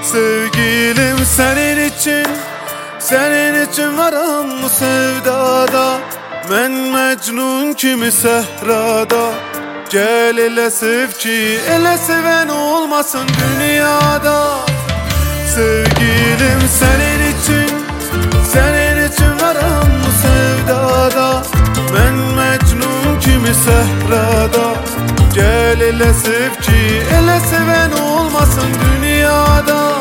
Sevgilim senin için varam bu sevdada. Men Mecnun kimi sehrada. Gel ele sev ki ele seven olmasın dünyada. Sevgilim senin için varam bu sevdada. Men Mecnun kimi sehrada. Gel ele sev ki ele seven olmasın dünyada.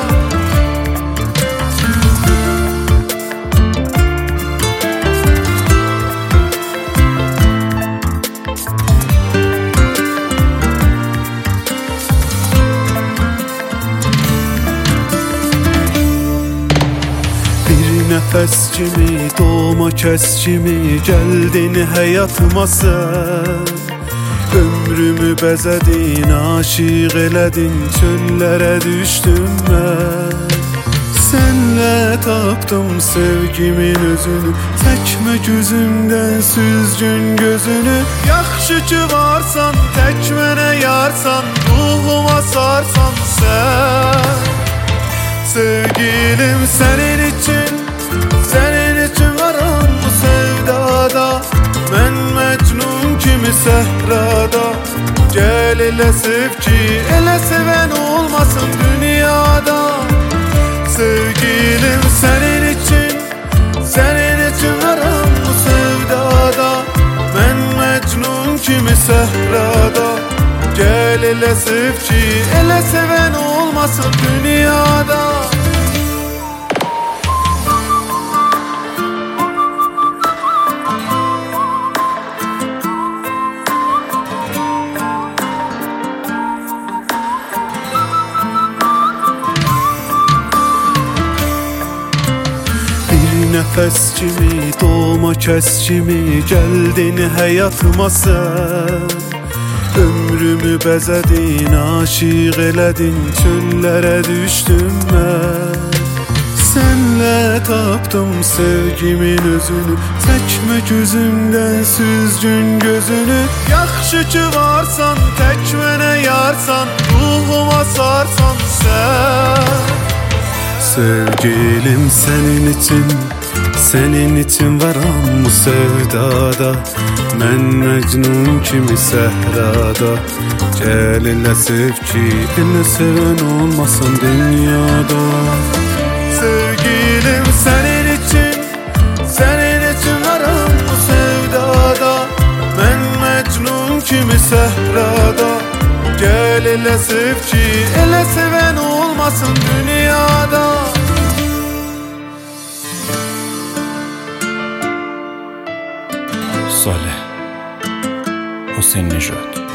Nefes kimi, doğma kes kimi geldin hayatıma sen. Ömrümü bezedin, aşık eledin, çöllere düştüm ben. Senle tapdım sevgimin özünü, tekme gözümden süzgün gözünü. Yaxşı ki varsan, tek mene yarsan, ruhuma sarsan sen. Sevgilim senin için varam bu sevdada. Men Mecnun kimi sehrada. Gel ele sev ki ele seven olmasın dünyada. Sevgilim senin için varam bu sevdada. Men Mecnun kimi sehrada. Gel ele sev ki ele seven olmasın dünyada. Nefes kimi, doğma kes kimi geldin hayatıma sen. Ömrümü bezedin, aşık eledin, çöllere düştüm ben. Senle tapdım sevgimin özünü, tekme gözümden süzgün gözünü. Yaxşı ki varsan, tek mene yarsan, ruhuma sarsan sen. Sevgilim senin için varam bu sevdada. Men Mecnun kimi sehrada. Gel ele sev ki ele seven olmasın dünyada. Sevgilim senin için varam bu sevdada. Men Mecnun kimi sehrada. Gel ele sev ki ele seven olmasın dünyada. Saleh Hüseyin Nejat.